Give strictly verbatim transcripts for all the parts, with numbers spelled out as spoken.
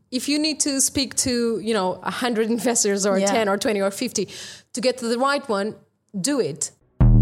if you need to speak to, you know, one hundred investors or yeah. ten or twenty or fifty to get to the right one, do it.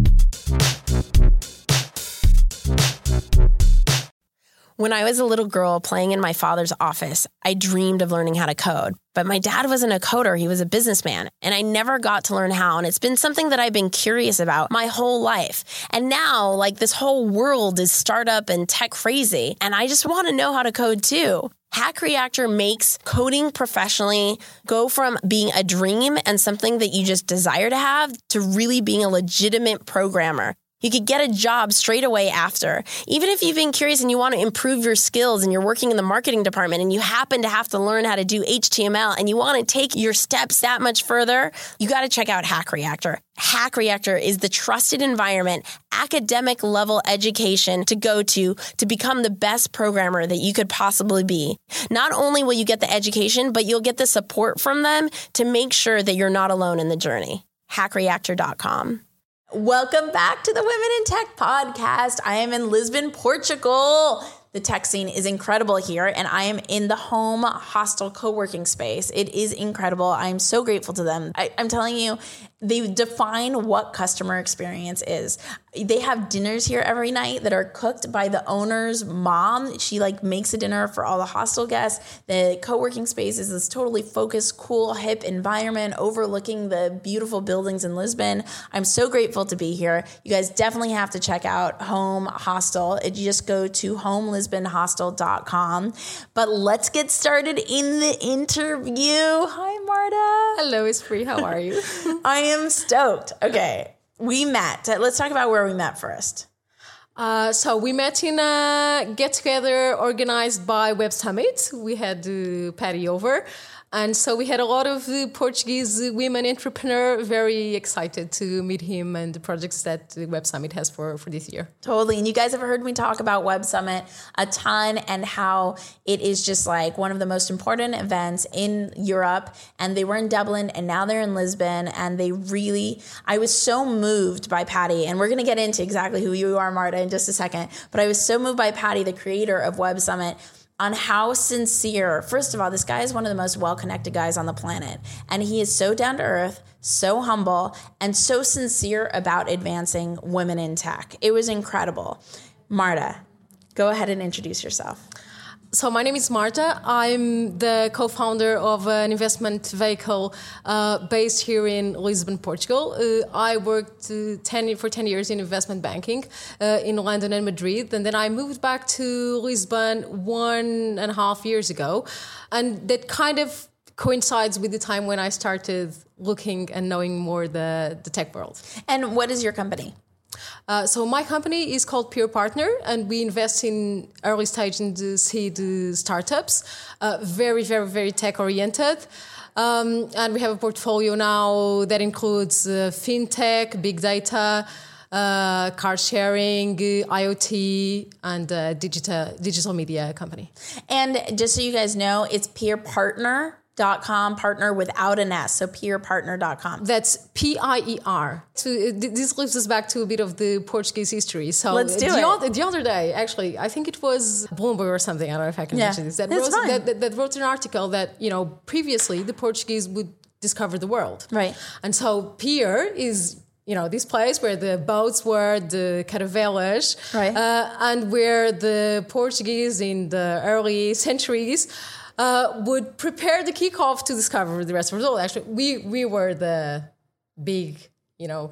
When I was a little girl playing in my father's office, I dreamed of learning how to code. But my dad wasn't a coder, he was a businessman, and I never got to learn how. And it's been something that I've been curious about my whole life. And now, like, this whole world is startup and tech crazy, and I just want to know how to code too. Hack Reactor makes coding professionally go from being a dream and something that you just desire to have to really being a legitimate programmer. You could get a job straight away after. Even if you've been curious and you want to improve your skills and you're working in the marketing department and you happen to have to learn how to do H T M L and you want to take your steps that much further, you got to check out Hack Reactor. Hack Reactor is the trusted environment, academic level education to go to to become the best programmer that you could possibly be. Not only will you get the education, but you'll get the support from them to make sure that you're not alone in the journey. hack reactor dot com. Welcome back to the Women in Tech podcast. I am in Lisbon, Portugal. The tech scene is incredible here, and I am in the Home Hostel co-working space. It is incredible. I am so grateful to them. I, I'm telling you, they define what customer experience is. They have dinners here every night that are cooked by the owner's mom. She like makes a dinner for all the hostel guests. The co-working space is this totally focused, cool, hip environment overlooking the beautiful buildings in Lisbon. I'm so grateful to be here. You guys definitely have to check out Home Hostel. It, you just go to home lisbon hostel dot com. But let's get started in the interview. Hi, Marta. Hello, Espree. How are you? I am stoked. Okay. We met. Let's talk about where we met first. Uh, so we met in a get-together organized by Web Summit. We had uh, Patty over. And so we had a lot of uh, Portuguese women entrepreneurs very excited to meet him and the projects that the Web Summit has for, for this year. Totally. And you guys have heard me talk about Web Summit a ton and how it is just like one of the most important events in Europe. And they were in Dublin and now they're in Lisbon. And they really, I was so moved by Patty. And we're going to get into exactly who you are, Marta, in just a second. But I was so moved by Patty, the creator of Web Summit, on how sincere, first of all, this guy is one of the most well-connected guys on the planet. And he is so down to earth, so humble, and so sincere about advancing women in tech. It was incredible. Marta, go ahead and introduce yourself. So my name is Marta. I'm the co-founder of an investment vehicle uh, based here in Lisbon, Portugal. Uh, I worked uh, ten, for ten years in investment banking uh, in London and Madrid. And then I moved back to Lisbon one and a half years ago. And that kind of coincides with the time when I started looking and knowing more the, the tech world. And what is your company? Uh, so my company is called Peer Partner, and we invest in early stage and seed startups, uh, very, very, very tech oriented. Um, and we have a portfolio now that includes uh, fintech, big data, uh, car sharing, uh, IoT, and uh, digital digital media company. And just so you guys know, it's Peer Partner. Dot com, partner without an S, so peer partner dot com. That's P I E R. So uh, this leads us back to a bit of the Portuguese history. So let's do the it. Other, the other day, actually, I think it was Bloomberg or something. I don't know if I can yeah. mention this. That That's wrote, fine. That, that, that wrote an article that, you know, previously the Portuguese would discover the world. Right. And so Pier is, you know, this place where the boats were, the caravelas, right. uh, and where the Portuguese in the early centuries Uh, would prepare the kickoff to discover the rest of the world. Actually, we we were the big, you know,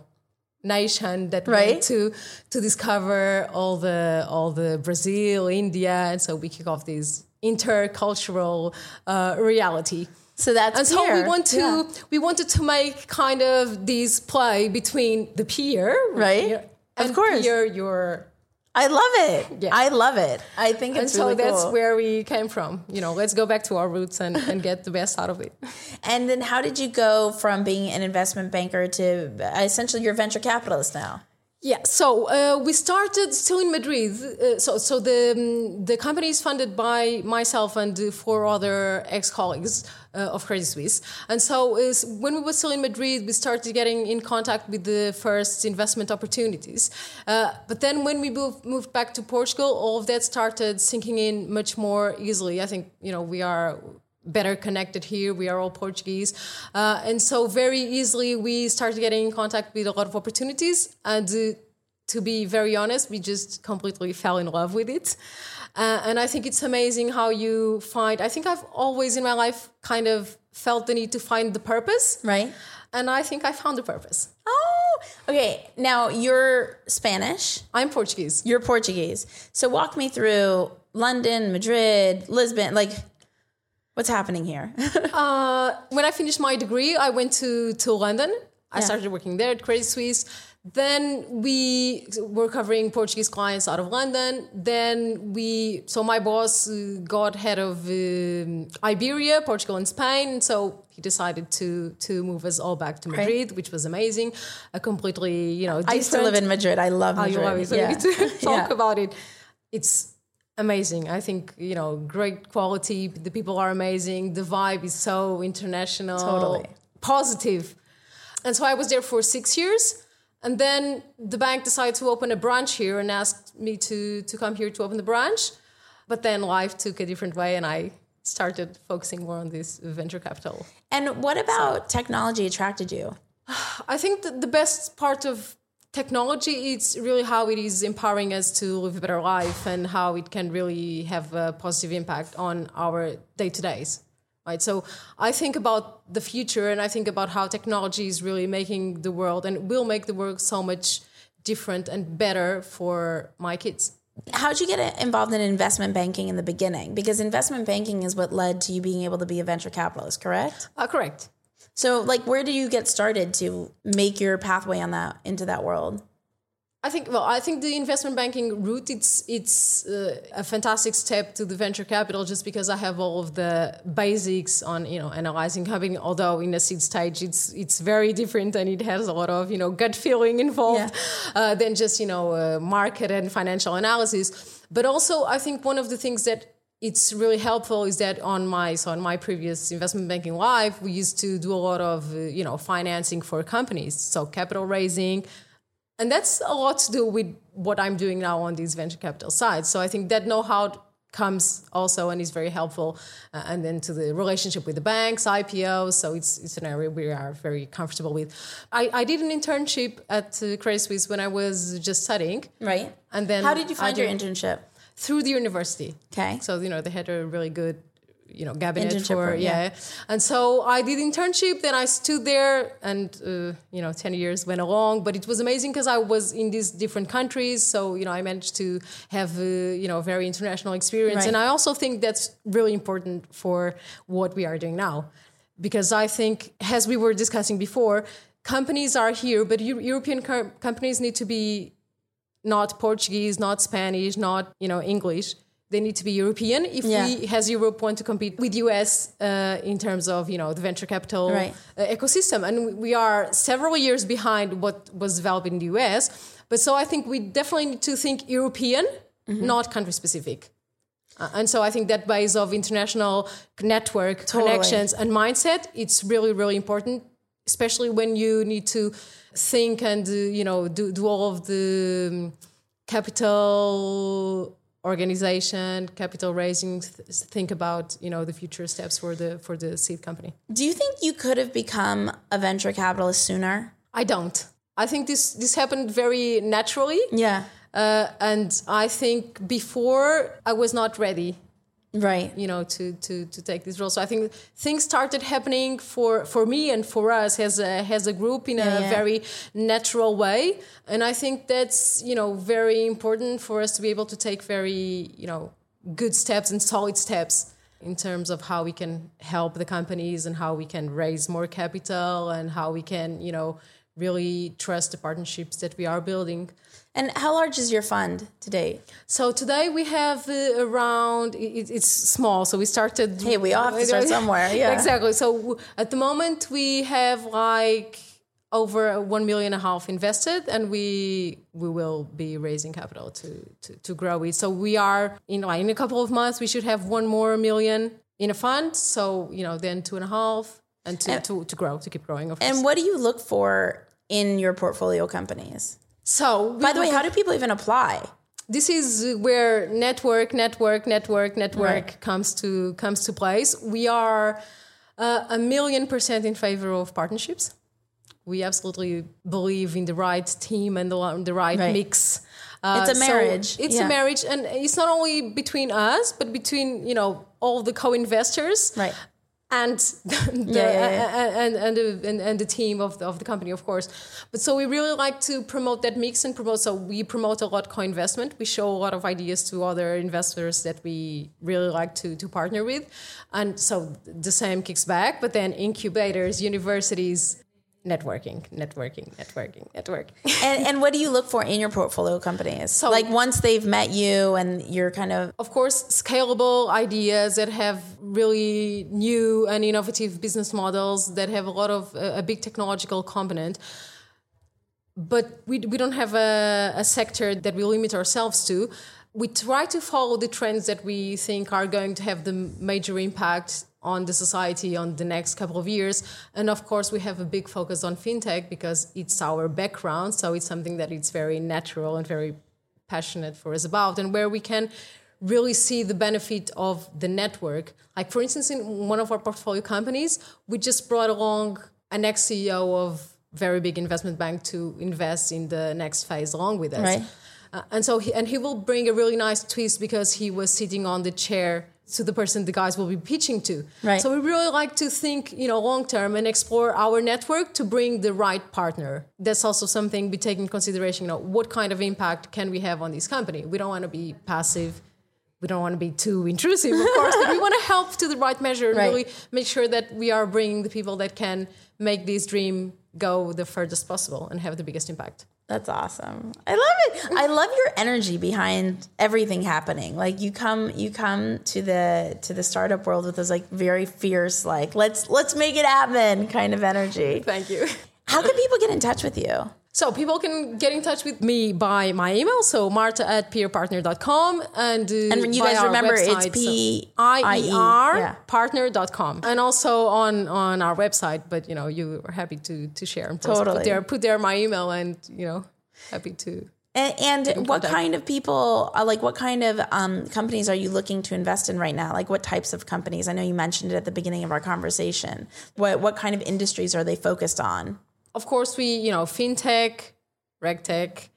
nation that right. went to to discover all the all the Brazil, India, and so we kick off this intercultural uh, reality. So that's and peer. so we want to yeah. we wanted to make kind of this play between the peer, right? You know, of and course, peer, your. I love it. Yeah. I love it. I think it's and so really that's cool. where we came from. You know, let's go back to our roots and, and get the best out of it. And then how did you go from being an investment banker to essentially you're a venture capitalist now? Yeah, so uh, we started still in Madrid. Uh, so so the um, the company is funded by myself and uh, four other ex-colleagues uh, of Credit Suisse. And so is, when we were still in Madrid, we started getting in contact with the first investment opportunities. Uh, but then when we moved, moved back to Portugal, all of that started sinking in much more easily. I think, you know, we are... better connected here. We are all Portuguese. Uh, and so very easily we started getting in contact with a lot of opportunities. And uh, to be very honest, we just completely fell in love with it. Uh, and I think it's amazing how you find, I think I've always in my life kind of felt the need to find the purpose. Right. And I think I found the purpose. Oh, okay. Now you're Spanish. I'm Portuguese. You're Portuguese. So walk me through London, Madrid, Lisbon, like what's happening here? uh, when I finished my degree, I went to, to London. I Yeah. started working there at Credit Suisse. Then we were covering Portuguese clients out of London. Then we, so my boss uh, got head of um, Iberia, Portugal and Spain. So he decided to to move us all back to Madrid, right. which was amazing. A completely, you know, different. I used to live in Madrid. I love Madrid. Oh, you love it. So yeah. we get to talk Yeah. about it. It's amazing. I think, you know, great quality. The people are amazing. The vibe is so international. Totally. Positive. And so I was there for six years. And then the bank decided to open a branch here and asked me to, to come here to open the branch. But then life took a different way and I started focusing more on this venture capital. And what about so, technology attracted you? I think that the best part of technology is really how it is empowering us to live a better life and how it can really have a positive impact on our day-to-days. Right, so I think about the future and I think about how technology is really making the world and will make the world so much different and better for my kids. How did you get involved in investment banking in the beginning? Because investment banking is what led to you being able to be a venture capitalist, correct? Uh, correct. So, like, where do you get started to make your pathway on that into that world? I think, well, I think the investment banking route, it's it's uh, a fantastic step to the venture capital just because I have all of the basics on, you know, analyzing company, although in a seed stage, it's it's very different and it has a lot of, you know, gut feeling involved yeah. uh, than just, you know, uh, market and financial analysis. But also, I think one of the things that it's really helpful is that on my, so on my previous investment banking life, we used to do a lot of, uh, you know, financing for companies. So capital raising. And that's a lot to do with what I'm doing now on these venture capital sides. So I think that know-how comes also and is very helpful. Uh, and then to the relationship with the banks, I P Os. So it's it's an area we are very comfortable with. I, I did an internship at uh, Credit Suisse when I was just studying. Right. And then how did you find did, your internship? Through the university. Okay. So, you know, they had a really good, you know, cabinet internship for, program, yeah. yeah. And so I did internship, then I stood there and, uh, you know, ten years went along, but it was amazing because I was in these different countries. So, you know, I managed to have, uh, you know, very international experience. Right. And I also think that's really important for what we are doing now. Because I think, as we were discussing before, companies are here, but Euro- European com- companies need to be not Portuguese, not Spanish, not, you know, English. They need to be European if yeah. we, as Europe, want to compete with U S uh, in terms of, you know, the venture capital right. uh, ecosystem. And we are several years behind what was developed in the U S. But so I think we definitely need to think European, mm-hmm. not country-specific. Uh, and so I think that base of international network, totally. connections, and mindset, it's really, really important, especially when you need to think and, uh, you know, do, do all of the um, capital organization, capital raising, th- think about, you know, the future steps for the for the seed company. Do you think you could have become a venture capitalist sooner? I don't. I think this this happened very naturally. Yeah. Uh, and I think before I was not ready. Right. You know, to, to, to take this role. So I think things started happening for, for me and for us as a, as a group in yeah, a yeah. very natural way. And I think that's, you know, very important for us to be able to take very, you know, good steps and solid steps in terms of how we can help the companies and how we can raise more capital and how we can, you know, really trust the partnerships that we are building. And how large is your fund today? So today we have uh, around, it, it's small, so we started... Hey, we all have to start somewhere, yeah. Exactly. So w- at the moment we have like over one million and a half invested and we we will be raising capital to, to, to grow it. So we are, in, like, in a couple of months, we should have one more million in a fund. So, you know, then two and a half and to, and, to, to grow, to keep growing, of course. And what do you look for in your portfolio companies? So, by the way, how do people even apply? this is where network, network, network, network Right. comes to comes to place. We are uh, a million percent in favor of partnerships. We absolutely believe in the right team and the, the right, Right. mix. Uh, It's a so marriage. it's Yeah. a marriage, and it's not only between us, but between, you know, all the co-investors. Right. And the, Yeah, yeah, yeah. and and the and, and the team of the, of the company, of course. But so we really like to promote that mix and promote. So we promote a lot co-investment. We show a lot of ideas to other investors that we really like to to partner with, and so the same kicks back. But then incubators, universities. Networking, networking, networking, networking. And, and what do you look for in your portfolio companies? So, like once they've met you and you're kind of... Of course, scalable ideas that have really new and innovative business models that have a lot of uh, a big technological component. But we we don't have a, a sector that we limit ourselves to. We try to follow the trends that we think are going to have the major impact on the society on the next couple of years. And of course, we have a big focus on fintech because it's our background. So it's something that it's very natural and very passionate for us about, and where we can really see the benefit of the network. Like, for instance, in one of our portfolio companies, we just brought along an ex-C E O of very big investment bank to invest in the next phase along with us. Right. Uh, and so he, and he will bring a really nice twist because he was sitting on the chair to the person the guys will be pitching to. Right. So we really like to think, you know, long term and explore our network to bring the right partner. That's also something we take into consideration. You know, what kind of impact can we have on this company? We don't want to be passive. We don't want to be too intrusive, of course, but we want to help to the right measure and Right. really make sure that we are bringing the people that can make this dream go the furthest possible and have the biggest impact. That's awesome. I love it. I love your energy behind everything happening. Like you come you come to the to the startup world with this like very fierce, like let's let's make it happen kind of energy. Thank you. How can people get in touch with you? So people can get in touch with me by my email, so marta at peerpartner dot com. And, uh, And you by guys our remember website, it's P I E R yeah. partner dot com. And also on, on our website, but, you know, you are happy to to share and post. Totally. Put there, put there my email and, you know, happy to. And, and what contact. kind of people, uh, like what kind of um, companies are you looking to invest in right now? Like what types of companies? I know you mentioned it at the beginning of our conversation. What what kind of industries are they focused on? Of course, we, you know, fintech, regtech.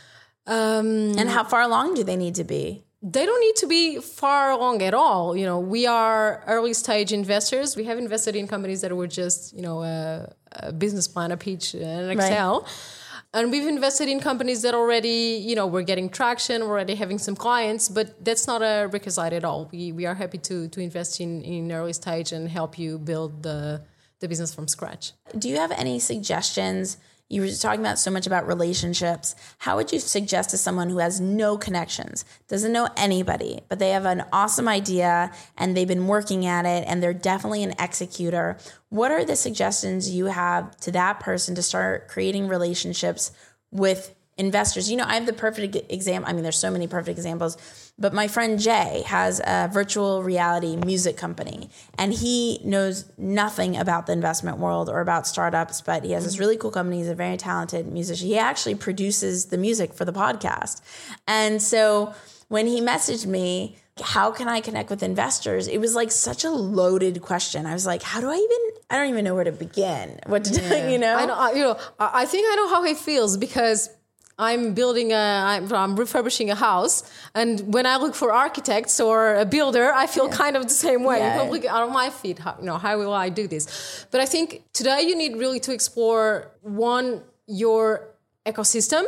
Um, And how far along do they need to be? They don't need to be far along at all. You know, we are early stage investors. We have invested in companies that were just, you know, a, a business plan, a pitch, an Excel. Right. And we've invested in companies that already, you know, we're getting traction, we're already having some clients, but that's not a requisite at all. We we are happy to to invest in, in early stage and help you build the the business from scratch. Do you have any suggestions? You were talking about so much about relationships. How would you suggest to someone who has no connections, doesn't know anybody, but they have an awesome idea and they've been working at it and they're definitely an executor? What are the suggestions you have to that person to start creating relationships with investors? You know, I have the perfect example. I mean, there's so many perfect examples, but my friend Jay has a virtual reality music company and he knows nothing about the investment world or about startups, but he has this really cool company. He's a very talented musician. He actually produces the music for the podcast. And so when he messaged me, how can I connect with investors? It was like such a loaded question. I was like, how do I even, I don't even know where to begin. What to yeah. do, you know? I know, I, you know, I think I know how he feels because I'm building a, I'm, I'm refurbishing a house, and when I look for architects or a builder, I feel yeah. kind of the same way. Yeah. Completely out of my feet. How, you know, how will I do this? But I think today you need really to explore one, your ecosystem.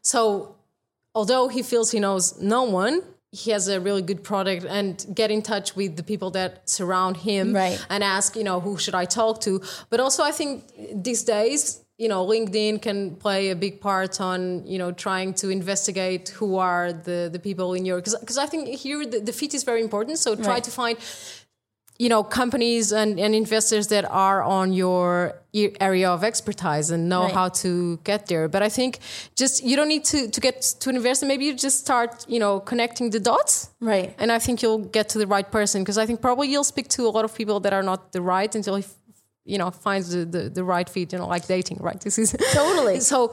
So although he feels he knows no one, he has a really good product, and get in touch with the people that surround him right. and ask, you know, who should I talk to? But also I think these days, you know, LinkedIn can play a big part on, you know, trying to investigate who are the, the people in your, because because I think here the, the fit is very important. So try right. to find, you know, companies and, and investors that are on your area of expertise and know right. how to get there. But I think just, you don't need to, to get to an investor. Maybe you just start, you know, connecting the dots. Right. And I think you'll get to the right person, because I think probably you'll speak to a lot of people that are not the right until you, you know, finds the, the, the right fit, you know, like dating, right? This is totally. So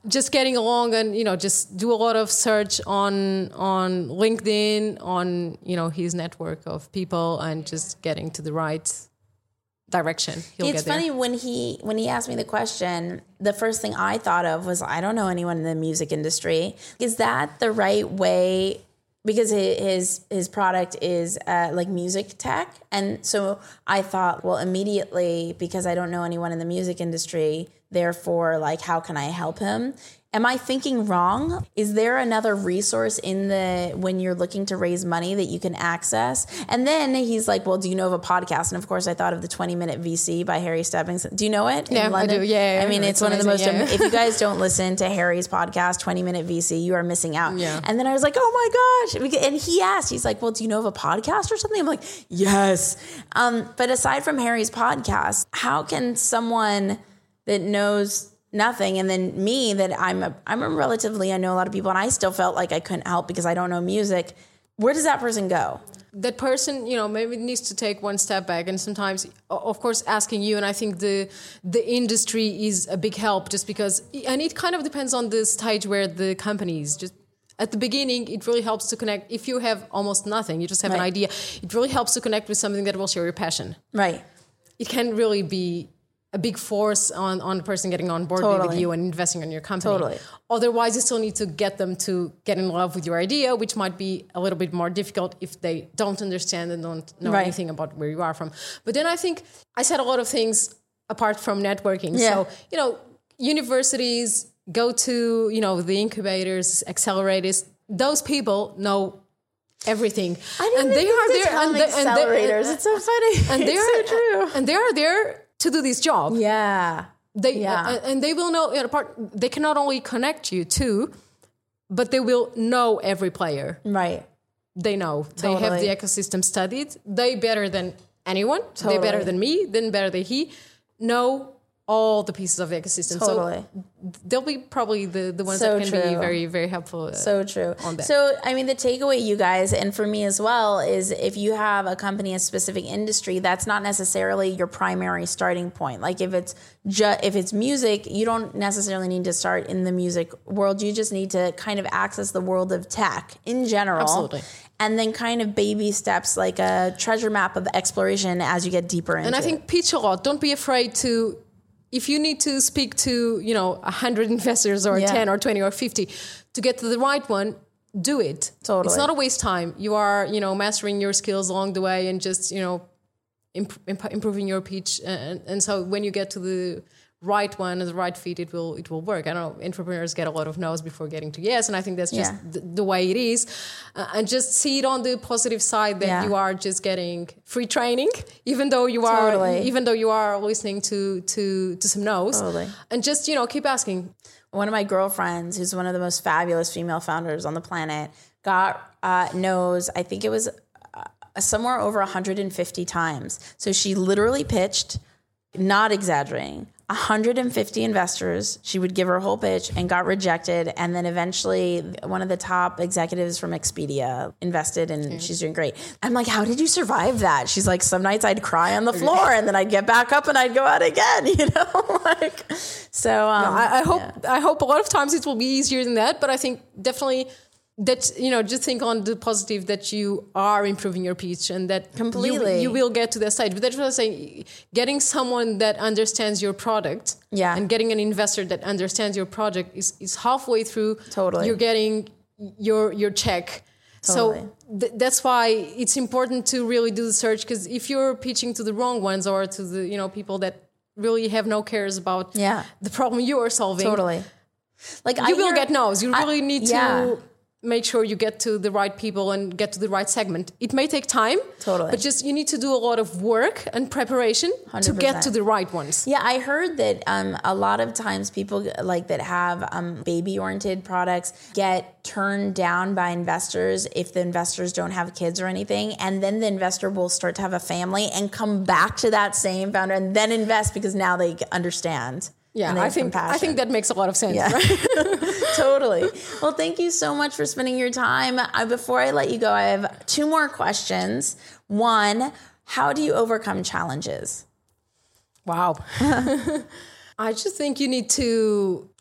just getting along and, you know, just do a lot of search on on LinkedIn, on, you know, his network of people and just getting to the right direction. He'll it's get funny there. when he when he asked me the question, the first thing I thought of was, I don't know anyone in the music industry. Is that the right way? Because his his product is uh, like music tech. And so I thought, well, immediately, because I don't know anyone in the music industry, therefore, like, how can I help him? Am I thinking wrong? Is there another resource in the, when you're looking to raise money that you can access? And then he's like, well, do you know of a podcast? And of course I thought of the twenty minute V C by Harry Stebbings. Do you know it? Yeah, in London? I do. Yeah, yeah, I mean, it's, it's one amazing, of the most, yeah. if you guys don't listen to Harry's podcast, twenty minute V C, you are missing out. Yeah. And then I was like, oh my gosh. And he asked, he's like, well, do you know of a podcast or something? I'm like, yes. Um, but aside from Harry's podcast, how can someone that knows nothing, and then me, that I'm a, I'm a relatively, I know a lot of people, and I still felt like I couldn't help because I don't know music. Where does that person go? That person, you know, maybe needs to take one step back, and sometimes, of course, asking you. And I think the the industry is a big help, just because, and it kind of depends on the stage where the company is. Just at the beginning, it really helps to connect. If you have almost nothing, you just have Right. an idea, it really helps to connect with something that will share your passion. Right. It can really be a big force on, on the person getting on board Totally. with you and investing in your company. Totally. Otherwise, you still need to get them to get in love with your idea, which might be a little bit more difficult if they don't understand and don't know Right. anything about where you are from. But then I think I said a lot of things apart from networking. Yeah. So, you know, universities, go to, you know, the incubators, accelerators. Those people know everything. I didn't and they are there and and they, and they, accelerators. It's so funny. and they it's are so true. and they are there to do this job. Yeah. They Yeah. uh, and they will know, you know, part. They can not only connect you to, but they will know every player. Right. They know. They have Totally. the ecosystem studied. They better than anyone. Totally. They better than me. Then better than he. Know all the pieces of the ecosystem. Totally. So they'll be probably the, the ones So that can be true. very, very helpful. Uh, So true. on that. So, I mean, the takeaway, you guys, and for me as well, is if you have a company, a specific industry, that's not necessarily your primary starting point. Like if it's ju- if it's music, you don't necessarily need to start in the music world. You just need to kind of access the world of tech in general. Absolutely. And then kind of baby steps, like a treasure map of exploration as you get deeper into And I think it. pitch a lot. Don't be afraid to, if you need to speak to, you know, one hundred investors or Yeah. ten or twenty or fifty to get to the right one, do it. Totally. It's not a waste time. You are, you know, mastering your skills along the way and just, you know, imp- imp- improving your pitch. And, and so when you get to the right one and the right fit, it will it will work. I know entrepreneurs get a lot of no's before getting to yes, and I think that's just Yeah. the, the way it is. Uh, and just see it on the positive side that Yeah. you are just getting free training, even though you are Totally. even though you are listening to to to some no's. Totally. And just, you know, keep asking. One of my girlfriends, who's one of the most fabulous female founders on the planet, got uh, knows, I think it was uh, somewhere over one hundred fifty times. So she literally pitched, not exaggerating, one hundred fifty investors. She would give her whole pitch and got rejected. And then eventually one of the top executives from Expedia invested and mm. she's doing great. I'm like, how did you survive that? She's like, some nights I'd cry on the floor and then I'd get back up and I'd go out again, you know? like, so um, No, I, I hope yeah. I hope a lot of times it will be easier than that, but I think definitely that, you know, just think on the positive that you are improving your pitch and that Completely. you, you will get to that stage. But that's what I'm saying. Getting someone that understands your product Yeah. and getting an investor that understands your project is, is halfway through. Totally. You're getting your your check. Totally. So th- that's why it's important to really do the search, because if you're pitching to the wrong ones or to the, you know, people that really have no cares about Yeah. the problem you are solving, Totally. Like I you will hear- get no's. You I- really need yeah. to make sure you get to the right people and get to the right segment. It may take time, Totally. but just you need to do a lot of work and preparation one hundred to percent. get to the right ones. Yeah, I heard that um, a lot of times people like that have um, baby-oriented products get turned down by investors if the investors don't have kids or anything, and then the investor will start to have a family and come back to that same founder and then invest because now they understand. Yeah, and they I have think I compassion. think that makes a lot of sense. Yeah. Right? Totally. Well, thank you so much for spending your time. I, before I let you go, I have two more questions. One, how do you overcome challenges? Wow. I just think you need to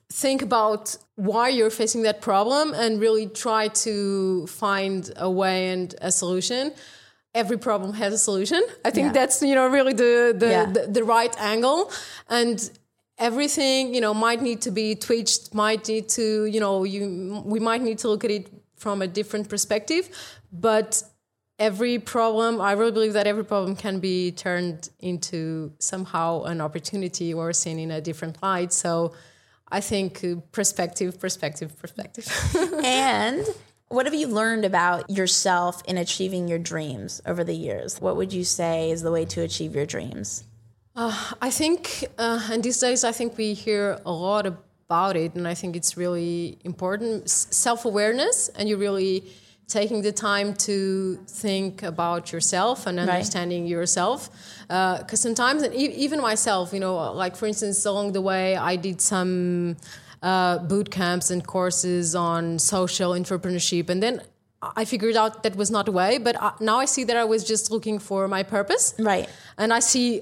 think about why you're facing that problem and really try to find a way and a solution. Every problem has a solution. I think yeah. that's, you know, really the the, yeah. the the right angle. And everything, you know, might need to be tweaked, might need to, you know, you we might need to look at it from a different perspective. But every problem, I really believe that every problem can be turned into somehow an opportunity or seen in a different light. So I think uh, perspective, perspective, perspective. And what have you learned about yourself in achieving your dreams over the years? What would you say is the way to achieve your dreams? Uh, I think, uh, and these days, I think we hear a lot about it, and I think it's really important. S- self-awareness, and you really taking the time to think about yourself and understanding right. yourself. Because uh, sometimes, and e- even myself, you know, like for instance, along the way, I did some uh, boot camps and courses on social entrepreneurship. And then I figured out that was not the way. But I, now I see that I was just looking for my purpose. Right. And I see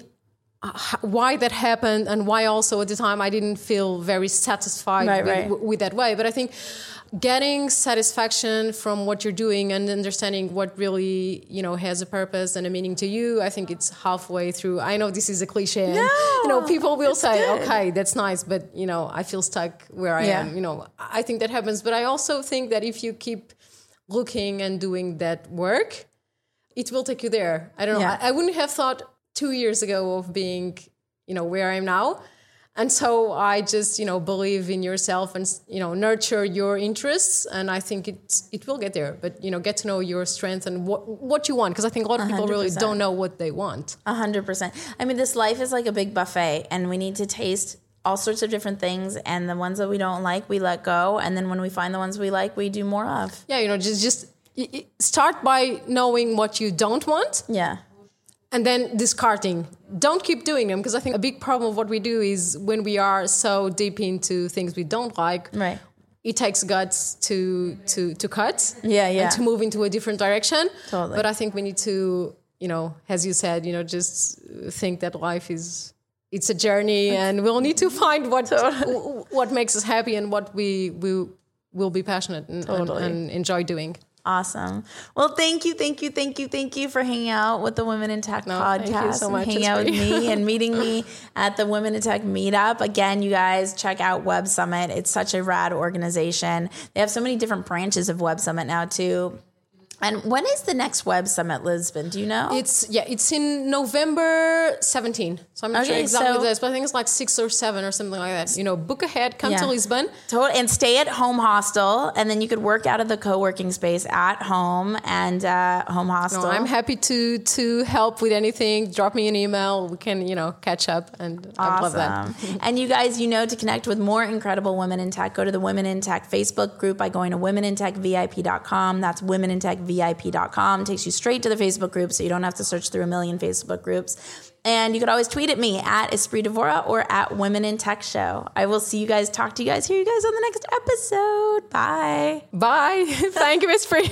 why that happened and why also at the time I didn't feel very satisfied right, with, right. w- with that way. But I think getting satisfaction from what you're doing and understanding what really, you know, has a purpose and a meaning to you, I think it's halfway through. I know this is a cliche. And, no, you know, people will say, good. okay, that's nice, but, you know, I feel stuck where I yeah. am. You know, I think that happens. But I also think that if you keep looking and doing that work, it will take you there. I don't know. Yeah. I, I wouldn't have thought two years ago of being, you know, where I am now. And so I just, you know, believe in yourself and, you know, nurture your interests. And I think it it will get there. But, you know, get to know your strength and what what you want. Because I think a lot of people one hundred percent really don't know what they want. A hundred percent. I mean, this life is like a big buffet and we need to taste all sorts of different things. And the ones that we don't like, we let go. And then when we find the ones we like, we do more of. Yeah, you know, just, just start by knowing what you don't want. Yeah. And then discarding. Don't keep doing them, because I think a big problem of what we do is when we are so deep into things we don't like, right. it takes guts to to to cut yeah, yeah. and to move into a different direction. Totally. But I think we need to, you know, as you said, you know, just think that life is, it's a journey and we'll need to find what totally. what makes us happy and what we, we will be passionate and, totally. and, and enjoy doing. Awesome. Well, thank you, thank you, thank you, thank you for hanging out with the Women in Tech no, podcast. Thank you so much. And hanging out with me and meeting me at the Women in Tech meetup. Again, you guys check out Web Summit. It's such a rad organization. They have so many different branches of Web Summit now too. And when is the next Web Summit, Lisbon? Do you know? It's yeah, it's in November seventeenth. So I'm not okay, sure exactly so, this, but I think it's like six or seven or something like that. You know, book ahead, come yeah. to Lisbon. Totally. And stay at home hostel. And then you could work out of the co-working space at home and uh, home hostel. No, I'm happy to to help with anything. Drop me an email. We can, you know, catch up. And awesome. I love that. And you guys, you know, to connect with more incredible women in tech, go to the Women in Tech Facebook group by going to women in tech V I P dot com. That's women in tech V I P dot com. Takes you straight to the Facebook group, so you don't have to search through a million Facebook groups. And you could always tweet at me at Esprit Devora or at Women in Tech Show. I will see you guys, talk to you guys, hear you guys on the next episode. Bye. Bye. Thank you, Esprit.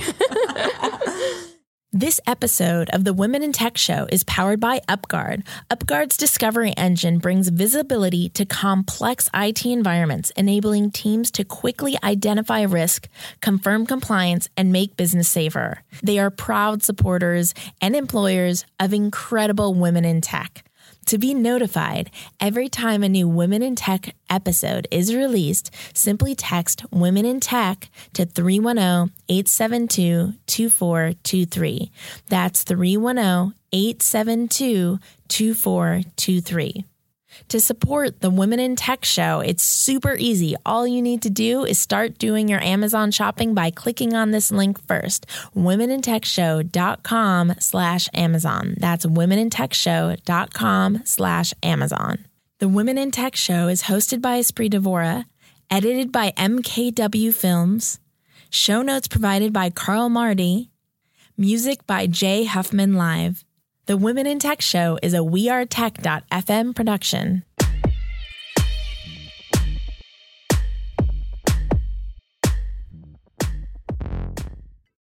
This episode of the Women in Tech Show is powered by UpGuard. UpGuard's discovery engine brings visibility to complex I T environments, enabling teams to quickly identify risk, confirm compliance, and make business safer. They are proud supporters and employers of incredible women in tech. To be notified every time a new Women in Tech episode is released, simply text Women in Tech to three one zero, eight seven two, two four two three. That's three one zero, eight seven two, two four two three. To support the Women in Tech Show, it's super easy. All you need to do is start doing your Amazon shopping by clicking on this link first, women in tech show dot com slash Amazon. That's women in tech show dot com slash Amazon. The Women in Tech Show is hosted by Esprit Devora, edited by M K W Films, show notes provided by Carl Marty, music by Jay Huffman Live. The Women in Tech Show is a we are tech dot f m production.